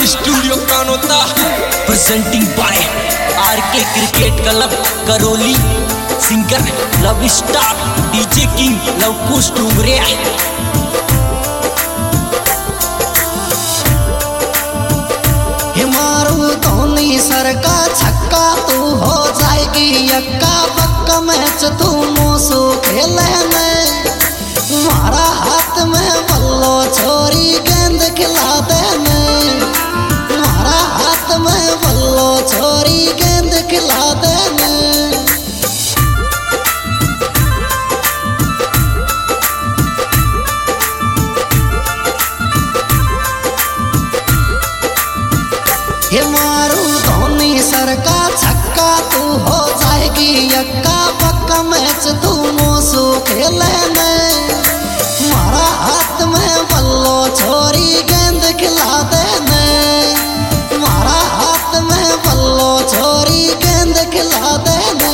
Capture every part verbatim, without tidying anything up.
Studio Kanota presenting by RK cricket club Karauli. Singer love star DJ king Lavkush Dungariya. मारू Dhoni sir का छक्का तू हो जाएगी यक्का पक्का मैच तू मोसू खेले में। तुम्हारा हाथ में बल्लो छोरी गेंद खिला देने। तुम्हारा हाथ में बल्लो छोरी गेंद खिला देने। ये मारू धोनी सर का छक्का तू हो जाएगी यक्का पक्का मैच तू मोसू खेले में। तुम्हारा हाथ में बल्लो छोरी गेंद खिला देने। तुम्हारा हाथ में बल्लो छोरी गेंद खिला देने।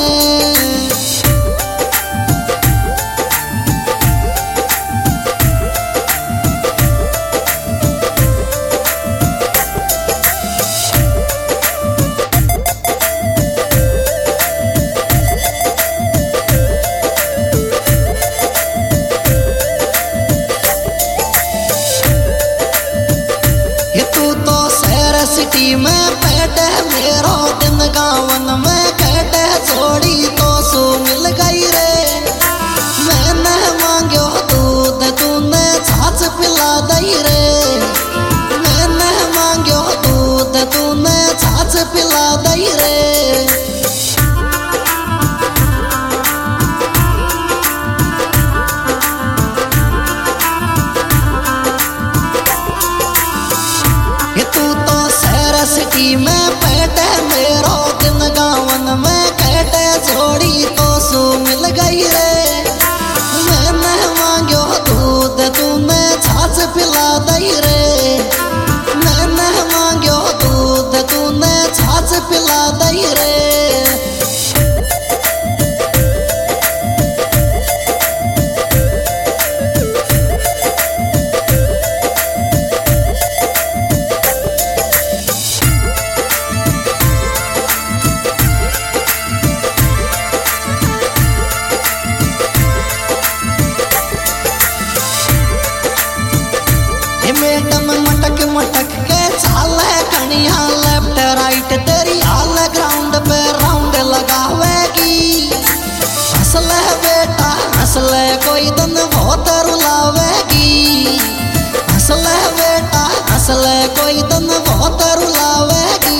सिटी में बैठे मेरो दिन गावन में कैटे जोड़ी तो सू मिल गई रे। मैंने मांगो दूध तूने छाछ पिला दई रे। मैंने मांगो दूध तूने छाछ पिला दई रे। सिटी में बैठे मेरो दिन गावन में कैटे जोड़ी तो सू मिल गई रे। मैंने मांगो दूध तूने छाछ पिला दई रे। मैंने मांगो दूध तूने छाछ पिला दई रे। मैडम मटक मटक के चाले कनिया लेफ्ट राइट तेरी हाल ग्राउंड पे राउंड लगावेगी। हंसले बेटा हंसले कोई दिन बहुत रुलावेगी। हंसले बेटा हंसले कोई दिन बहुत रुलावेगी।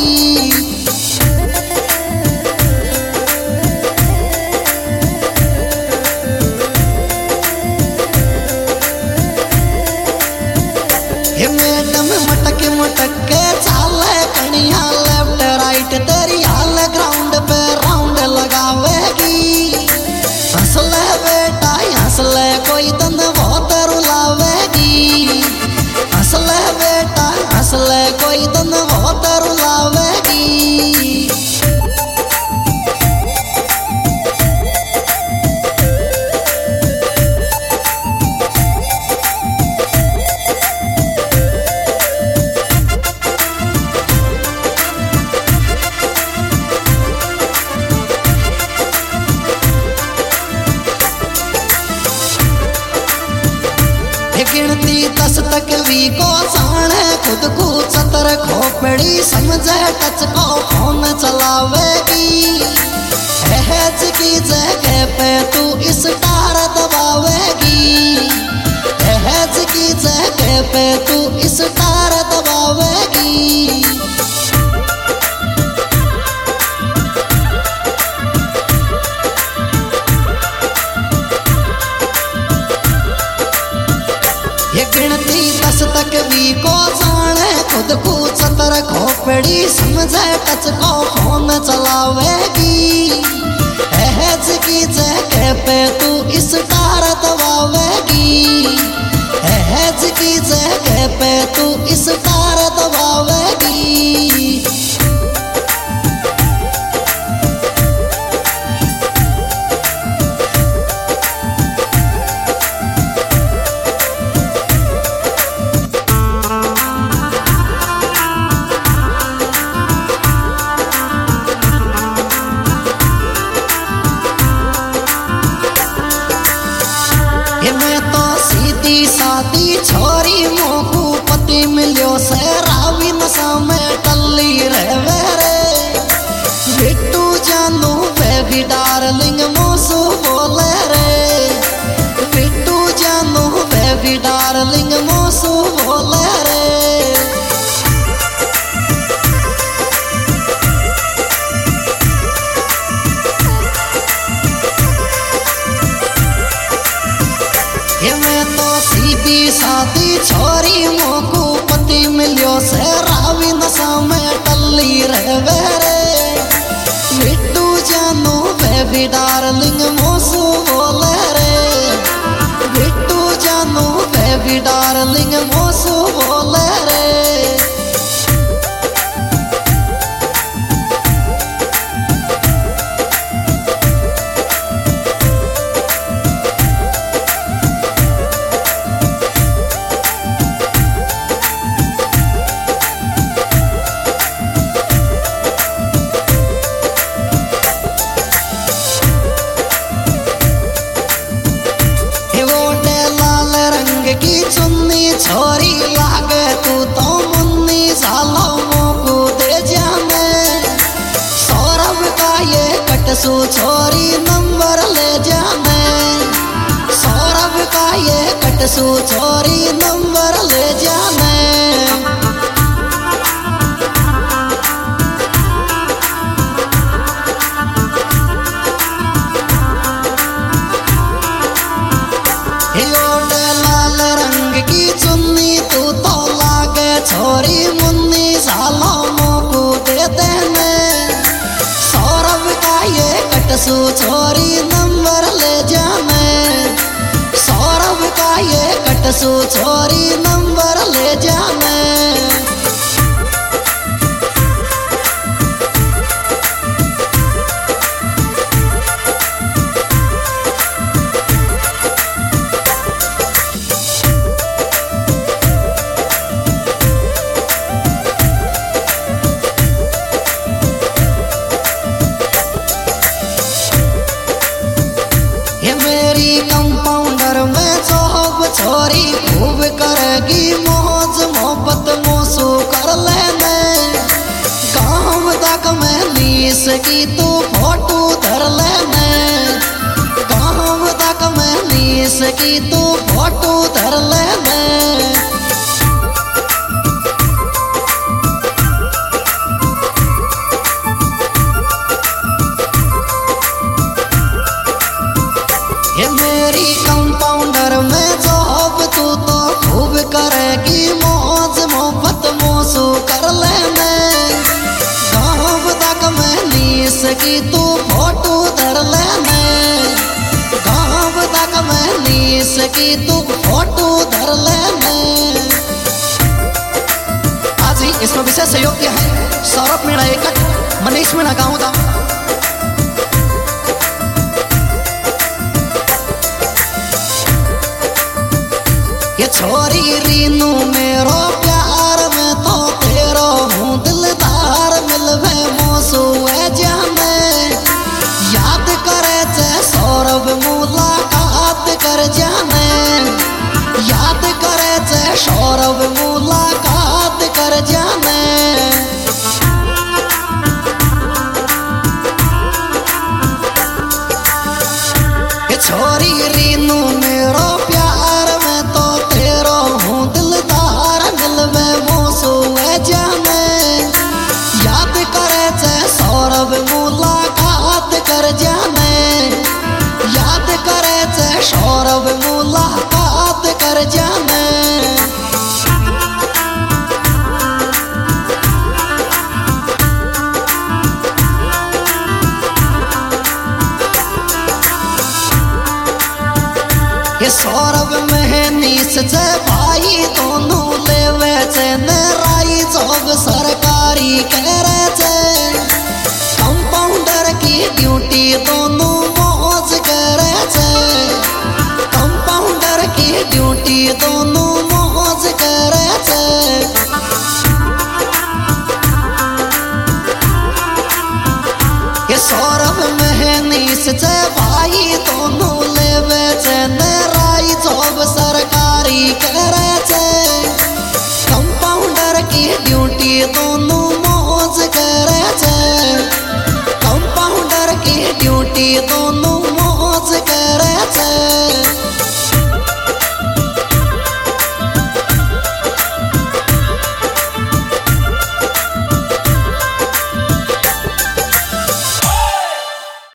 मैडम मटक मटक के चाले कनिया लेफ्ट राइट तेरी हाल ग्राउंड पे राउंड लगावेगी। हंसले बेटा हंसले कोई दिन बहुत रुलावेगी। हंसले बेटा हंसले कोई दिन बहुत रुलावेगी। गिनती दस तक भी को जाने खुद को चतर खोपड़ी समझे टच को फोन चलावेगी। हैज की जगह पे तू स्टार दबावेगी। हैज की जगह पे तू स्टार दबावेगी। ये गिनती दस तक भी को जाने खुद को चतर खोपड़ी समझे टच को फोन चलावेगी। हैज की जगह पे तू स्टार दबावेगी। हैज की जगह पे तू स्टार दबावेगी। हे मैं तो सीधी सादी छोरी मोकू पति मिलियो से रावी नशा में टल्ली रहवे रे बिट्टू जानू बेबी डार्लिंग मोसू बोले रे बिट्टू जानू बेबी डार्लिंग मोसू बोले रे मैं तो सीधी सादी छोरी मोकू पति मिलियो से रावी नशा में टल्ली रहवे रे बिट्टू जानू बेबी डार्लिंग मोसू बोले रे बिट्टू जानू बेबी डार्लिंग मोसू बोले रे की चुन्नी छोरी लागे तू तो मुन्नी सालो मोकू दे जाने सौरभ का ये कटसू छोरी नंबर ले जाने सौरभ का ये कटसू छोरी नंबर ले जाने छोरी मुन्नी सालो मोकू दे देने सौरभ का ये कटसू छोरी नंबर ले जाने सौरभ का ये कटसू छोरी नंबर ले जाने कंपाउंडर में जॉब छोरी खूब करेगी मौज मोहब्बत मोसू कर लेने गाँव तक में नीस की तू फोटो धर लेने गाँव तक में नीस की तू फोटो धर लेने कंपाउंडर में जॉब तू तो खूब करेगी मौज मोहब्बत मोसू कर लेने गाँव तक में नीस की तू फोटो धर लेने गाँव तक में नीस की तू फोटो धर लेने आज ही इसमें विशेष सहयोग किया है सौरभ मीणा एकट मनीष मीणा गाँव था ये छोरी रीनू मेरो प्यार में तो तेरो हूँ दिलदार मिलवे मोसू है जाने याद करे चे सौरभ मुलाकात कर जाने याद करे चे सौरभ मुलाकात कर जाने ये छोरी रीनू मेरो प्यार में तो याद करे चे सौरभ मुलाकात कर जाने याद करे चे सौरभ मुलाकात कर जाने ये सौरभ में नीस चे भाई दोनों लेवे चे नाई जॉब सरकारी कह रहे थे कंपाउंडर की ड्यूटी दोनों मौज करे थे कंपाउंडर की ड्यूटी दोनों मौज करे थे ये सौरभ में नीस चे भाई दोनों लेवे चे नाई ड्यूटी दोनों मौज करे छे कंपाउंडर की ड्यूटी तो